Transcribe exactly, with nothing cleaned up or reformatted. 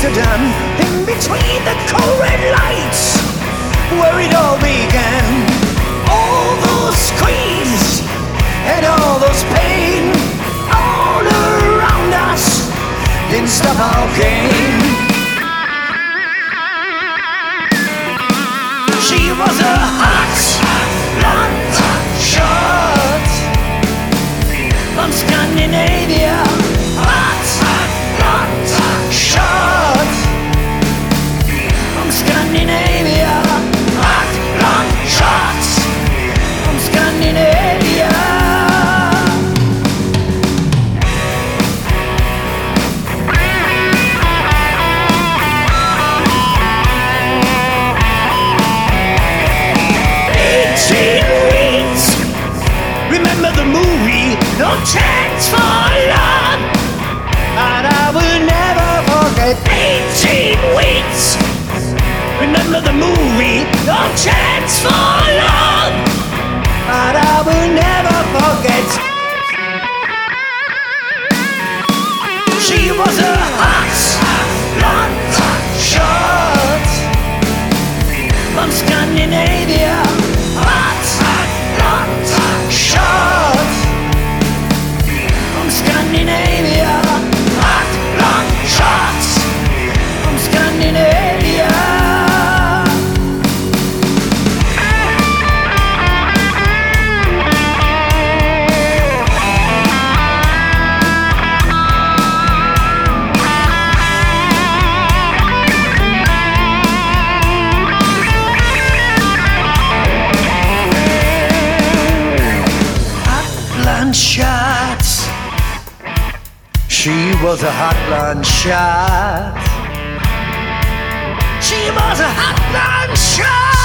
Amsterdam, in between the cold red lights, where it all began. All those screams and all those pain all around us didn't stop our game. She was a hot blonde shot from Scandinavia. Hot blonde shot from Scandinavia. Hot blonde shot from Scandinavia. Remember the movie, No Chance for Love? And I will never forget eighteen weeks. Remember the movie, No Chance for Love? And I will never forget. She was a hot blonde shot from Scandinavia. Hot blonde shot from Scandinavia. Hot blonde shots from Scandinavia. Shot. She was a hot blonde shot. She was a hot blonde shot.